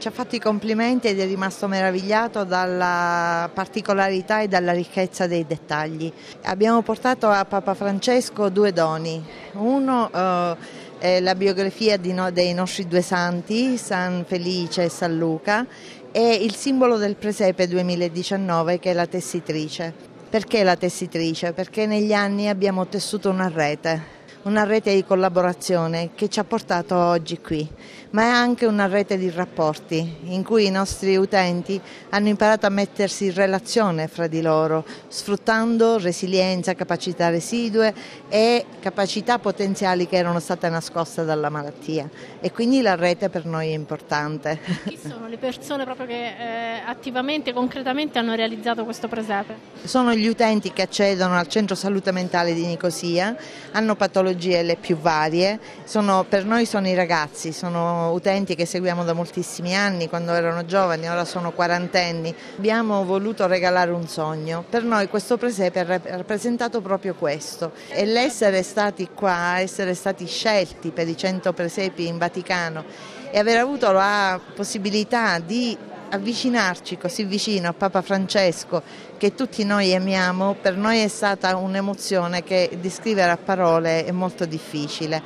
ci ha fatto i complimenti ed è rimasto meravigliato dalla particolarità e dalla ricchezza dei dettagli. Abbiamo portato a Papa Francesco 2 doni, uno è la biografia dei nostri 2 santi, San Felice e San Luca, e il simbolo del Presepe 2019 che è la tessitrice. Perché la tessitrice? Perché negli anni abbiamo tessuto una rete di collaborazione che ci ha portato oggi qui, ma è anche una rete di rapporti in cui i nostri utenti hanno imparato a mettersi in relazione fra di loro, sfruttando resilienza, capacità residue e capacità potenziali che erano state nascoste dalla malattia, e quindi la rete per noi è importante. Chi sono le persone proprio che attivamente, concretamente hanno realizzato questo presepe? Sono gli utenti che accedono al centro salute mentale di Nicosia, hanno patologie le più varie, per noi sono i ragazzi, sono utenti che seguiamo da moltissimi anni, quando erano giovani, ora sono quarantenni. Abbiamo voluto regalare un sogno. Per noi questo presepe ha rappresentato proprio questo, e l'essere stati qua, essere stati scelti per i 100 presepi in Vaticano e aver avuto la possibilità di avvicinarci così vicino a Papa Francesco, che tutti noi amiamo, per noi è stata un'emozione che descrivere a parole è molto difficile.